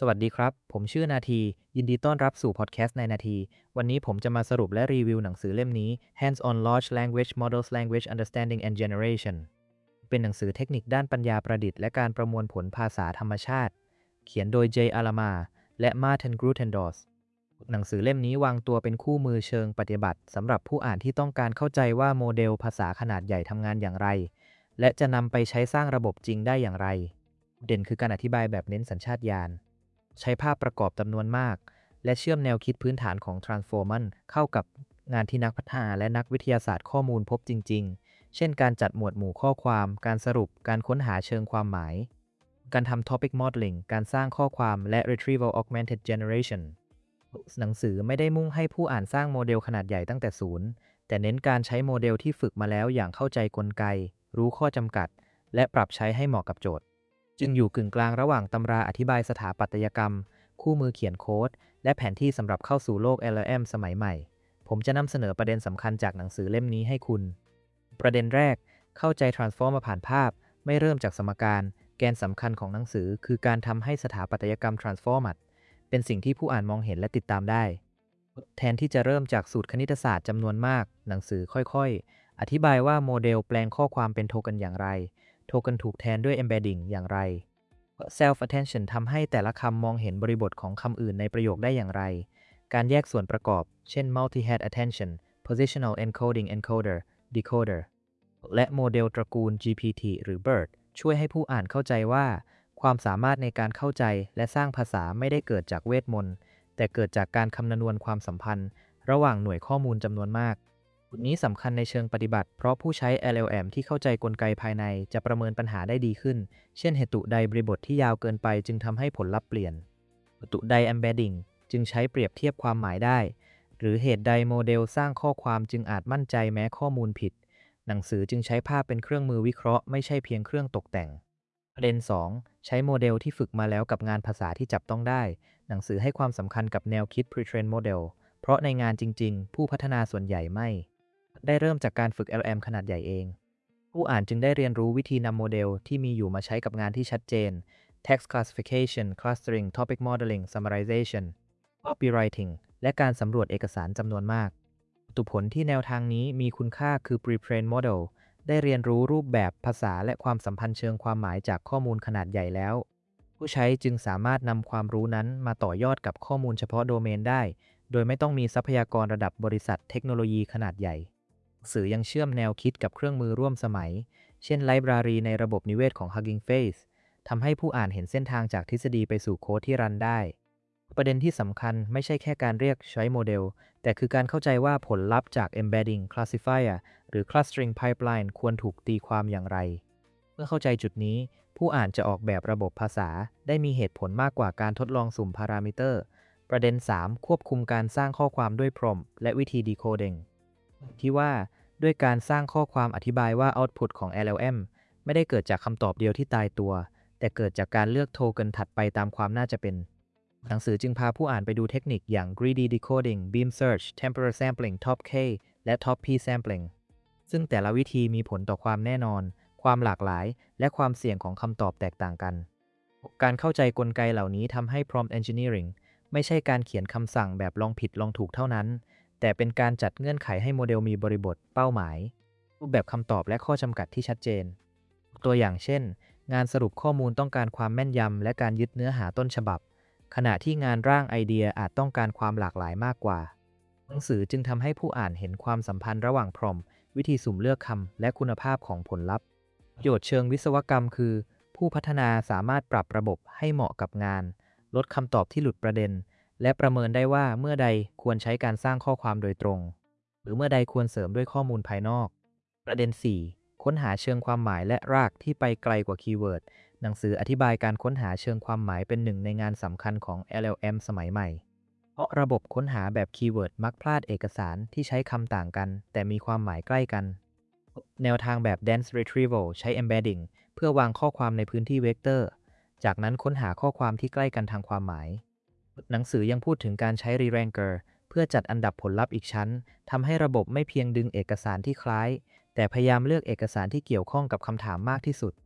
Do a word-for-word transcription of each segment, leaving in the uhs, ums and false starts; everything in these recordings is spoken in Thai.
สวัสดีครับ ผมชื่อนาที ยินดีต้อนรับสู่พอดแคสต์ในนาที วันนี้ผมจะมาสรุปและรีวิวหนังสือเล่มนี้ Hands on Large Language Models Language Understanding and Generation เป็นหนังสือเทคนิคด้านปัญญาประดิษฐ์และการประมวลผลภาษาธรรมชาติ เขียนโดย Jay Alama และ Martin Grutendorf หนังสือเล่มนี้วางตัวเป็นคู่มือเชิงปฏิบัติสำหรับผู้อ่านที่ต้องการเข้าใจว่าโมเดลภาษาขนาดใหญ่ทำงานอย่างไร และจะนำไปใช้สร้างระบบจริงได้อย่างไร เด่นคือการอธิบายแบบเน้นสัญชาตญาณ ใช้ภาพประกอบจำนวนมาก และเชื่อมแนวคิดพื้นฐานของ Transformer เข้ากับงานที่นักพัฒนาและนักวิทยาศาสตร์ข้อมูลพบจริงๆ เช่นการจัดหมวดหมู่ข้อความ การสรุป การค้นหาเชิงความหมาย การทำ Topic Modeling การสร้างข้อความ และ Retrieval Augmented Generation หนังสือไม่ได้มุ่งให้ผู้อ่านสร้างโมเดลขนาดใหญ่ตั้งแต่ศูนย์ แต่เน้นการใช้โมเดลที่ฝึกมาแล้วอย่างเข้าใจกลไก รู้ข้อจำกัด และปรับใช้ให้เหมาะกับโจทย์ จึงอยู่กึ่งกลางระหว่างตำราอธิบายสถาปัตยกรรม คู่มือเขียนโค้ด และแผนที่สำหรับเข้าสู่โลก แอล แอล เอ็ม สมัยใหม่ ผมจะนำเสนอประเด็นสำคัญจากหนังสือเล่มนี้ให้คุณ ประเด็นแรก เข้าใจ Transform มาผ่านภาพ ไม่เริ่มจากสมการ แกนสำคัญของหนังสือคือการทำให้สถาปัตยกรรม Transform เป็นสิ่งที่ผู้อ่านมองเห็นและติดตามได้ แทนที่จะเริ่มจากสูตรคณิตศาสตร์จำนวนมาก หนังสือค่อยๆ อธิบายว่าโมเดลแปลงข้อความเป็นโทเค็นอย่างไร โทเค็นถูกแทนด้วย embedding อย่างไร self attention ทำให้แต่ละคำมองเห็นบริบทของคำอื่นในประโยคได้อย่างไร การแยกส่วนประกอบ เช่น multi-head attention positional encoding encoder decoder และโมเดลตระกูล จี พี ที หรือ BERT ช่วยให้ผู้อ่านเข้าใจว่า ความสามารถในการเข้าใจและสร้างภาษาไม่ได้เกิดจากเวทมนต์แต่เกิดจากการคำนวณความสัมพันธ์ระหว่างหน่วยข้อมูลจำนวนมากจุดนี้สำคัญในเชิงปฏิบัติเพราะผู้ใช้ แอล แอล เอ็ม ที่เข้าใจกลไกภายในจะประเมินปัญหาได้ดีขึ้น เช่นเหตุใดบริบทที่ยาวเกินไปจึงทำให้ผลลัพธ์เปลี่ยนเหตุใด embedding จึงใช้เปรียบเทียบความหมายได้ หรือเหตุใดโมเดลสร้างข้อความจึงอาจมั่นใจแม้ข้อมูลผิด หนังสือจึงใช้ภาพเป็นเครื่องมือวิเคราะห์ไม่ใช่เพียงเครื่องตกแต่ง ประเด็น สอง ใช้โมเดลที่ฝึกมาแล้วกับงานภาษาที่จับต้องได้ หนังสือให้ความสำคัญกับแนวคิด pre-train model เพราะในงานจริงๆ ผู้พัฒนาส่วนใหญ่ไม่ ได้เริ่มจากการฝึก แอล แอล เอ็ม ขนาดใหญ่เอง ผู้อ่านจึงได้เรียนรู้วิธีนำโมเดลที่มีอยู่มาใช้กับงานที่ชัดเจน text classification clustering topic modeling summarization copywriting และการสำรวจเอกสารจำนวนมากตุผลที่แนวทางนี้มีคุณค่าคือ pre-train model ได้เรียนรู้รูปแบบภาษาและความสัมพันธ์เชิงความหมายจากข้อมูลขนาดใหญ่แล้ว ผู้ใช้จึงสามารถนำความรู้นั้นมาต่อยอดกับข้อมูลเฉพาะโดเมนได้ โดยไม่ต้องมีทรัพยากรระดับบริษัทเทคโนโลยีขนาดใหญ่หนังสือยังเชื่อมแนวคิดกับเครื่องมือร่วมสมัย เช่นไลบรารีในระบบนิเวศของ Hugging Face ทำให้ผู้อ่านเห็นเส้นทางจากทฤษฎีไปสู่โค้ดที่รันได้ ประเด็นที่สำคัญไม่ใช่แค่การเรียกใช้โมเดล แต่คือการเข้าใจว่าผลลัพธ์จาก embedding classifier หรือ clustering pipeline ควรถูกตีความอย่างไร เมื่อเข้าใจจุดนี้ ผู้อ่านจะออกแบบระบบภาษาได้มีเหตุผลมากกว่าการทดลองสุ่มพารามิเตอร์ ประเด็น สาม ควบคุมการสร้างข้อความด้วย prompt และวิธี decoding ที่ว่าด้วยการสร้างข้อความอธิบายว่า output ของ แอล แอล เอ็ม ไม่ได้เกิดจากคำตอบเดียวที่ตายตัว แต่เกิดจากการเลือกโทเค็นถัดไปตามความน่าจะเป็น หนังสือจึงพาผู้อ่านไปดูเทคนิคอย่าง greedy decoding beam search temporal sampling top K และ top P sampling ซึ่งแต่ละวิธีมีผลต่อความแน่นอน ความหลากหลาย และความเสี่ยงของคำตอบแตกต่างกัน การเข้าใจกลไกเหล่านี้ทำให้ prompt engineering ไม่ใช่การเขียนคำสั่งแบบลองผิดลองถูกเท่านั้น แต่เป็นการจัดเงื่อนไขให้โมเดลมีบริบทเป้าหมาย รูปแบบคำตอบและข้อจำกัดที่ชัดเจน ตัวอย่างเช่น งานสรุปข้อมูลต้องการความแม่นยำและการยึดเนื้อหาต้นฉบับ ขณะที่งานร่างไอเดียอาจต้องการความหลากหลายมากกว่า หนังสือจึงทำให้ผู้อ่านเห็นความสัมพันธ์ระหว่างพรอมวิธีสุ่มเลือกคำและคุณภาพของผลลัพธ์ประโยชน์เชิงวิศวกรรมคือ ผู้พัฒนาสามารถปรับระบบให้เหมาะกับงาน ลดคำตอบที่หลุดประเด็น และประเมินได้ว่าเมื่อใดควรใช้การสร้างข้อความโดยตรง หรือเมื่อใดควรเสริมด้วยข้อมูลภายนอก ประเด็น สี่ ค้นหาเชิงความหมายและรากที่ไปไกลกว่าคีย์เวิร์ด หนังสืออธิบายการค้นหาเชิงความหมายเป็นหนึ่งในงานสำคัญของ แอล แอล เอ็ม สมัยใหม่ เพราะระบบค้นหาแบบคีย์เวิร์ดมักพลาดเอกสารที่ใช้คำต่างกันแต่มีความหมายใกล้กัน แนวทางแบบ dense retrieval ใช้ embedding เพื่อวางข้อความในพื้นที่เวกเตอร์ จากนั้นค้นหาข้อความที่ใกล้กันทางความหมาย หนังสือยังพูดถึงการใช้ re-ranker เพื่อจัดอันดับผลลัพธ์อีกชั้น ทำให้ระบบไม่เพียงดึงเอกสารที่คล้าย แต่พยายามเลือกเอกสารที่เกี่ยวข้องกับคำถามมากที่สุด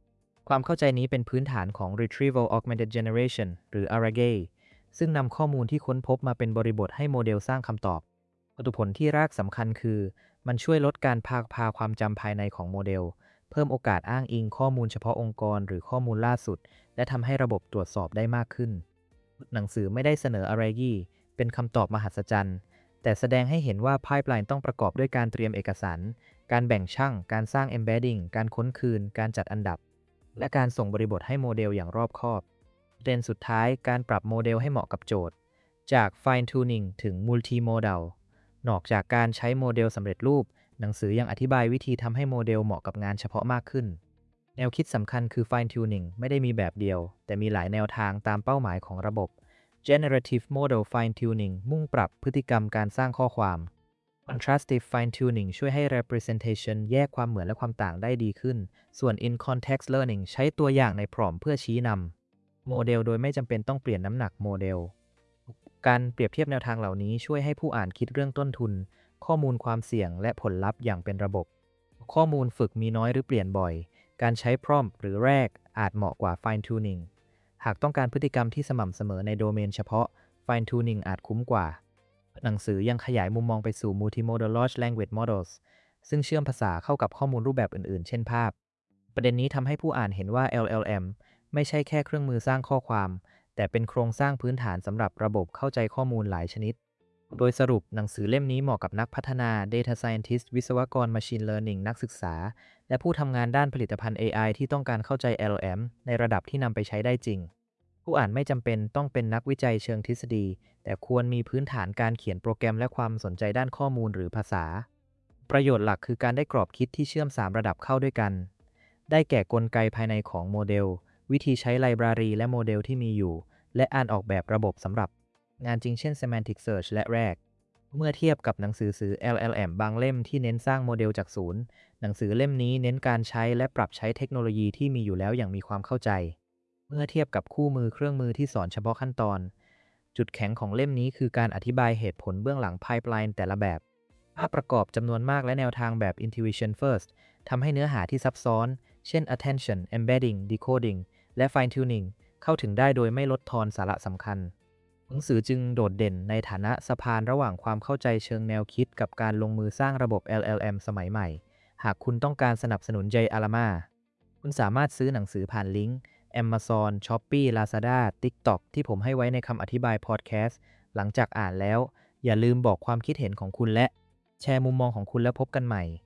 ความเข้าใจนี้เป็นพื้นฐานของ Retrieval Augmented Generation หรือ อาร์ เอ จี เอ ซึ่งนำข้อมูลที่ค้นพบมาเป็นบริบทให้โมเดลสร้างคำตอบผลที่รากสำคัญคือมันช่วยลดการพาพาความจำภายในของโมเดลเพิ่มโอกาสอ้างอิงข้อมูลเฉพาะองค์กรหรือข้อมูลล่าสุดและทำให้ระบบตรวจสอบได้มากขึ้นหนังสือไม่ได้เสนออะไรยี่เป็นคำตอบมหัศจรรย์แต่แสดงให้เห็นว่า Pipeline ต้องประกอบด้วยการเตรียมเอกสารการแบ่งช่างการสร้าง Embedding การค้นคืนการจัดอันดับและการส่งบริบทให้โมเดลอย่างรอบคอบประเด็นสุดท้ายการปรับโมเดลให้เหมาะกับโจทย์จาก Fine Tuning ถึง Multimodal นอกจากการใช้โมเดลสำเร็จรูปหนังสือยังอธิบายวิธีทำให้โมเดลเหมาะกับงานเฉพาะมากขึ้นแนวคิดสำคัญคือ Fine Tuning ไม่ได้มีแบบเดียวแต่มีหลายแนวทางตามเป้าหมายของระบบ Generative Model Fine Tuning มุ่งปรับพฤติกรรมการสร้างข้อความ Contrastive Fine Tuning ช่วยให้ Representation แยกความเหมือนและความต่างได้ดีขึ้นส่วน In Context Learning ใช้ตัวอย่างในพรอมเพื่อชี้นำโมเดลโดยไม่จำเป็นต้องเปลี่ยนน้ำหนักโมเดลการเปรียบเทียบแนวทางเหล่านี้ช่วยให้ผู้อ่านคิดเรื่องต้นทุนข้อมูลความเสี่ยงและผลลัพธ์อย่างเป็นระบบข้อมูลฝึกมีน้อยหรือเปลี่ยนบ่อยการใช้ Prompt หรือแรกอาจเหมาะกว่า Fine Tuning หากต้องการพฤติกรรมที่สม่ำเสมอในโดเมนเฉพาะ Fine Tuning อาจคุ้มกว่าหนังสือยังขยายมุมมองไปสู่ Multimodal Large Language Models ซึ่งเชื่อมภาษาเข้ากับข้อมูลรูปแบบอื่นๆเช่นภาพประเด็นนี้ทำให้ผู้อ่านเห็นว่า แอล แอล เอ็ม ไม่ใช่แค่เครื่องมือสร้างข้อความแต่เป็นโครงสร้างพื้นฐานสำหรับระบบเข้าใจข้อมูลหลายชนิดโดยสรุปหนังสือเล่มนี้เหมาะกับนักพัฒนา Data Scientist วิศวกร Machine Learning นักศึกษาและผู้ทำงานด้านผลิตภัณฑ์ เอ ไอ ที่ต้องการเข้าใจ แอล แอล เอ็ม ในระดับที่นำไปใช้ได้จริงผู้อ่านไม่จำเป็นต้องเป็นนักวิจัยเชิงทฤษฎีแต่ควรมีพื้นฐานการเขียนโปรแกรมและความสนใจด้านข้อมูลหรือภาษาประโยชน์หลักคือการได้กรอบคิดที่เชื่อมสามระดับเข้าด้วยกันได้แก่กลไกภายในของโมเดลวิธีใช้ไลบรารีและโมเดลที่มีอยู่และอ่านออกแบบระบบสำหรับงานจริงเช่น Semantic Search และแรกเมื่อเทียบกับหนังสือสื่อ แอล แอล เอ็ม บางเล่มที่เน้นสร้างโมเดลจากศูนย์หนังสือเล่มนี้เน้นการใช้และปรับใช้เทคโนโลยีที่มีอยู่แล้วอย่างมีความเข้าใจเมื่อเทียบกับคู่มือเครื่องมือที่สอนเฉพาะขั้นตอนจุดแข็งของเล่มนี้คือการอธิบายเหตุผลเบื้องหลัง Pipeline แต่ละแบบภาพประกอบจำนวนมากและแนวทางแบบ Intuition First ทำให้เนื้อหาที่ซับซ้อนเช่น Attention Embedding Decoding และ Fine Tuning เข้าถึงได้โดยไม่ลดทอนสาระสำคัญหนังสือจึงโดดเด่นในฐานะสะพานระหว่างความเข้าใจเชิงแนวคิดกับการลงมือสร้างระบบ แอล แอล เอ็ม สมัยใหม่หากคุณต้องการสนับสนุน Jay Alama คุณสามารถซื้อหนังสือผ่านลิงก์ Amazon Shopee Lazada TikTok ที่ผมให้ไว้ในคำอธิบายพอดแคสต์หลังจากอ่านแล้วอย่าลืมบอกความคิดเห็นของคุณและแชร์มุมมองของคุณแล้วพบกันใหม่